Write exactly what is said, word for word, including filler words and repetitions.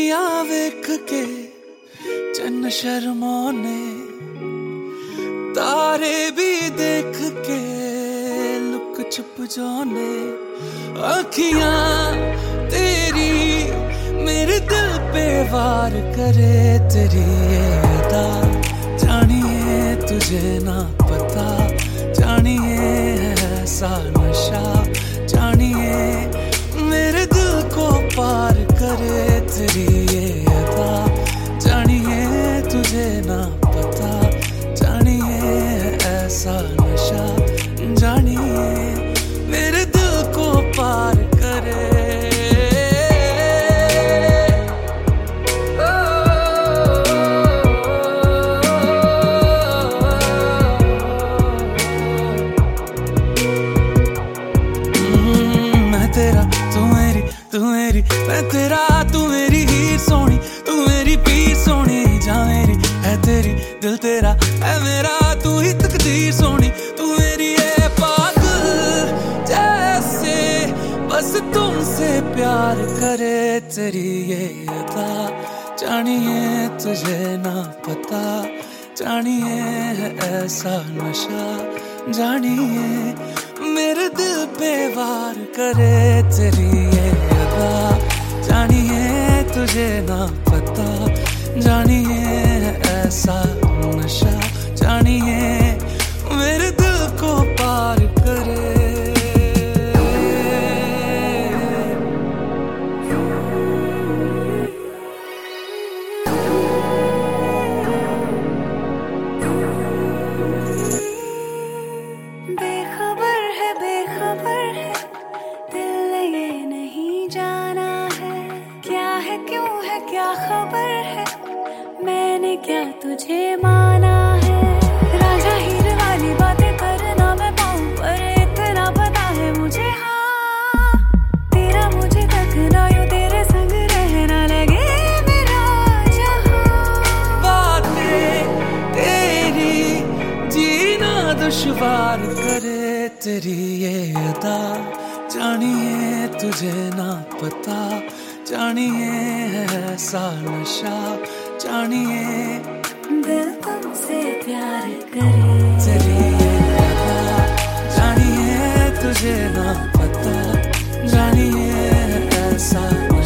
अखियां वेख के चन्न शर्माने, तारे भी देख के लुक छुप जाने। अखियां तेरी मेरे दिल पे वार करे, तेरी ये अदा जानिए तुझे ना पता, जानिए ऐसा नशा, जानिए मेरे दिल को पार करे, तेरी ये अदा जानिए तुझे ना पता, जानिए ऐसा नशा, जानिए मेरे दिल को पार करे। तेरा तू मेरी, तू मेरी मैं तेरा, तू मेरी हीर सोनी, तू मेरी पीर सोनी, जा मेरी है तेरी दिल तेरा है मेरा, तू ही तकदीर सोनी, तू मेरी है पागल जैसे बस तुमसे प्यार करे, तेरी ये अदा जानिए तुझे ना पता, जानिए है ऐसा नशा, जानिए मेरे दिल पे वार करे, तेरी ये अदा जानिए तुझे ना पता, जानिए ऐसा नशा, जानिए मेरे दिल को पार करे। क्या खबर है मैंने क्या तुझे माना है, राजा हीर वाली बातें करना मैं पाऊं, पर इतना पता है मुझे हाँ तेरा मुझे तकना, यूं तेरे संग रहना लगे मेरा जहां। बातें तेरी जीना दुश्वार करे, तेरी ये अदा जानिए तुझे ना पता, जानिए ऐसा नशा, जानिए दिल तुमसे प्यार करे, तेरी ये अदा जानिए तुझे ना पता, जानिए ऐसा